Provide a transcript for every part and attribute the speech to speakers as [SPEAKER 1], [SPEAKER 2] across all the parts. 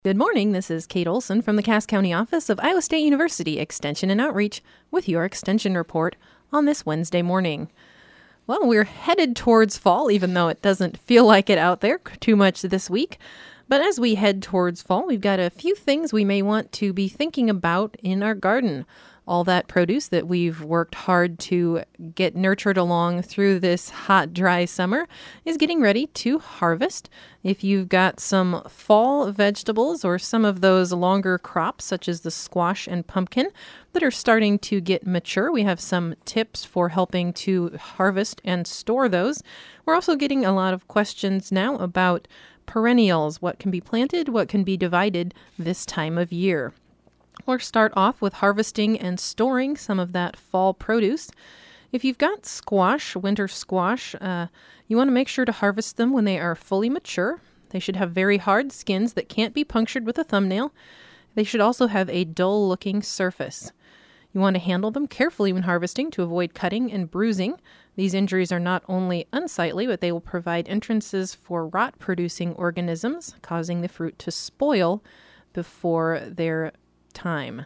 [SPEAKER 1] Good morning, this is Kate Olson from the Cass County office of Iowa State University Extension and Outreach with your Extension Report on this Wednesday morning. Well, we're headed towards fall, even though it doesn't feel like it out there too much this week. But as we head towards fall, we've got a few things we may want to be thinking about in our garden. All that produce that we've worked hard to get nurtured along through this hot, dry summer is getting ready to harvest. If you've got some fall vegetables or some of those longer crops, such as the squash and pumpkin, that are starting to get mature, we have some tips for helping to harvest and store those. We're also getting a lot of questions now about perennials, what can be planted, what can be divided this time of year. We'll start off with harvesting and storing some of that fall produce. If you've got squash, winter squash, you want to make sure to harvest them when they are fully mature. They should have very hard skins that can't be punctured with a thumbnail. They should also have a dull-looking surface. You want to handle them carefully when harvesting to avoid cutting and bruising. These injuries are not only unsightly, but they will provide entrances for rot-producing organisms, causing the fruit to spoil before their time.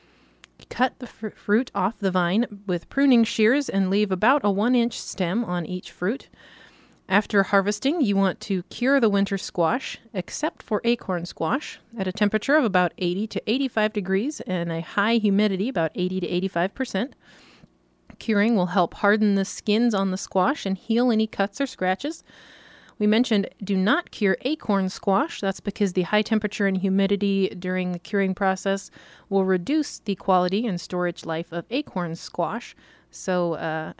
[SPEAKER 1] Cut the fruit off the vine with pruning shears and leave about a 1-inch stem on each fruit. After harvesting, you want to cure the winter squash, except for acorn squash, at a temperature of about 80 to 85 degrees and a high humidity, about 80 to 85%. Curing will help harden the skins on the squash and heal any cuts or scratches. We mentioned do not cure acorn squash. That's because the high temperature and humidity during the curing process will reduce the quality and storage life of acorn squash. So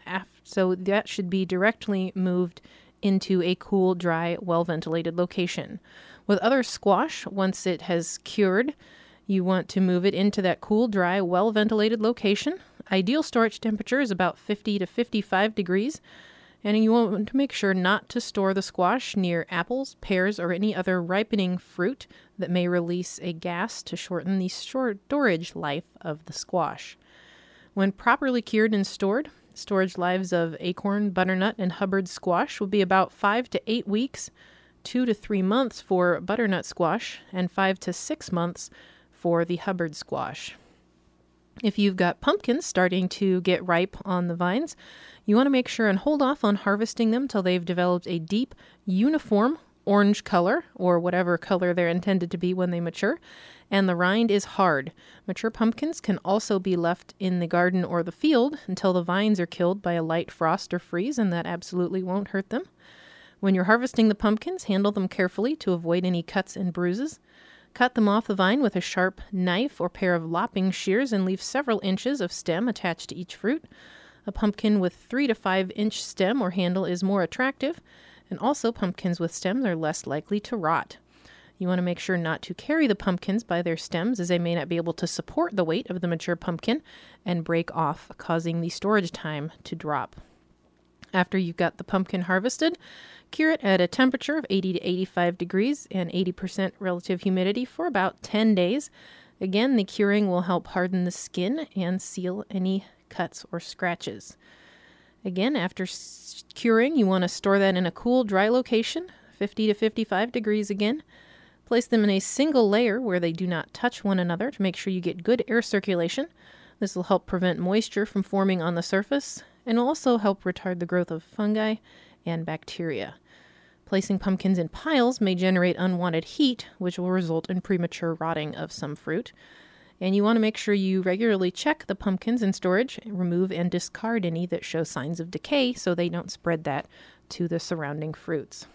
[SPEAKER 1] that should be directly moved into a cool, dry, well-ventilated location. With other squash, once it has cured, you want to move it into that cool, dry, well-ventilated location. Ideal storage temperature is about 50 to 55 degrees. And you want to make sure not to store the squash near apples, pears, or any other ripening fruit that may release a gas to shorten the storage life of the squash. When properly cured and stored, storage lives of acorn, butternut, and Hubbard squash will be about 5 to 8 weeks, 2 to 3 months for butternut squash, and 5 to 6 months for the Hubbard squash. If you've got pumpkins starting to get ripe on the vines, you want to make sure and hold off on harvesting them till they've developed a deep, uniform orange color, or whatever color they're intended to be when they mature, and the rind is hard. Mature pumpkins can also be left in the garden or the field until the vines are killed by a light frost or freeze, and that absolutely won't hurt them. When you're harvesting the pumpkins, handle them carefully to avoid any cuts and bruises. Cut them off the vine with a sharp knife or pair of lopping shears and leave several inches of stem attached to each fruit. A pumpkin with 3 to 5 inch stem or handle is more attractive, and also pumpkins with stems are less likely to rot. You want to make sure not to carry the pumpkins by their stems, as they may not be able to support the weight of the mature pumpkin and break off, causing the storage time to drop. After you've got the pumpkin harvested, cure it at a temperature of 80 to 85 degrees and 80% relative humidity for about 10 days. Again, the curing will help harden the skin and seal any cuts or scratches. Again, after curing, you want to store that in a cool, dry location, 50 to 55 degrees again. Place them in a single layer where they do not touch one another to make sure you get good air circulation. This will help prevent moisture from forming on the surface and will also help retard the growth of fungi and bacteria. Placing pumpkins in piles may generate unwanted heat, which will result in premature rotting of some fruit. And you want to make sure you regularly check the pumpkins in storage, remove and discard any that show signs of decay so they don't spread that to the surrounding fruits.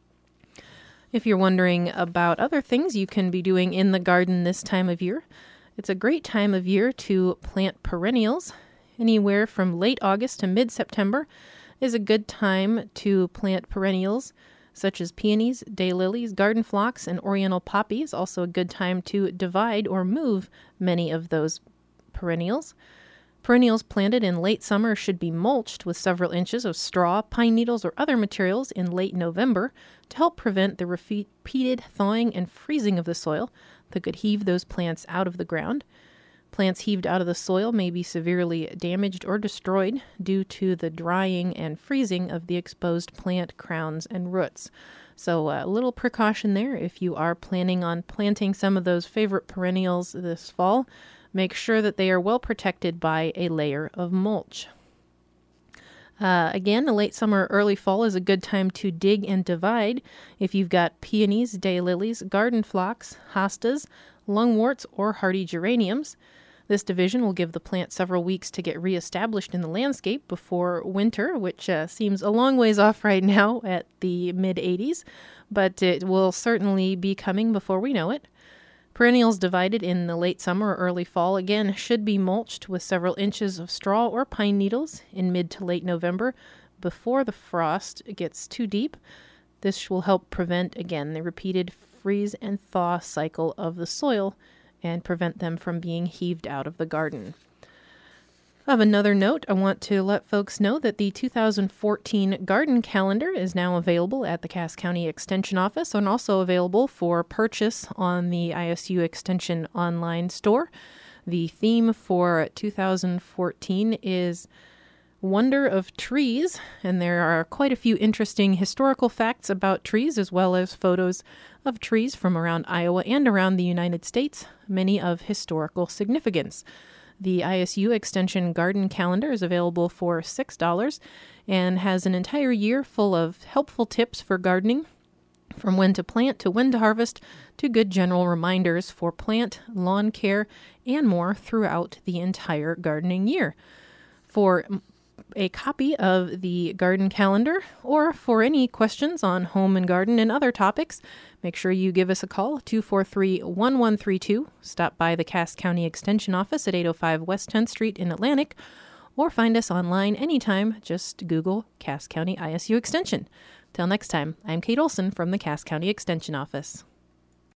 [SPEAKER 1] If you're wondering about other things you can be doing in the garden this time of year, it's a great time of year to plant perennials. Anywhere from late August to mid-September is a good time to plant perennials such as peonies, daylilies, garden phlox, and oriental poppies. Also a good time to divide or move many of those perennials. Perennials planted in late summer should be mulched with several inches of straw, pine needles, or other materials in late November to help prevent the repeated thawing and freezing of the soil that could heave those plants out of the ground. Plants heaved out of the soil may be severely damaged or destroyed due to the drying and freezing of the exposed plant crowns and roots. So a little precaution there if you are planning on planting some of those favorite perennials this fall. Make sure that they are well protected by a layer of mulch. Again, a late summer, early fall is a good time to dig and divide. If you've got peonies, daylilies, garden phlox, hostas, lungworts, or hardy geraniums, this division will give the plant several weeks to get reestablished in the landscape before winter, which seems a long ways off right now at the mid-80s, but it will certainly be coming before we know it. Perennials divided in the late summer or early fall, again, should be mulched with several inches of straw or pine needles in mid to late November before the frost gets too deep. This will help prevent, again, the repeated freeze and thaw cycle of the soil and prevent them from being heaved out of the garden. Of another note, I want to let folks know that the 2014 garden calendar is now available at the Cass County Extension Office and also available for purchase on the ISU Extension online store. The theme for 2014 is Wonder of Trees, and there are quite a few interesting historical facts about trees as well as photos of trees from around Iowa and around the United States, many of historical significance. The ISU Extension Garden Calendar is available for $6 and has an entire year full of helpful tips for gardening, from when to plant to when to harvest, to good general reminders for plant, lawn care, and more throughout the entire gardening year. For a copy of the garden calendar, or for any questions on home and garden and other topics, make sure you give us a call, 243-1132. Stop by the Cass County Extension Office at 805 West 10th Street in Atlantic, or find us online anytime. Just Google Cass County ISU Extension. Till next time, I'm Kate Olson from the Cass County Extension Office.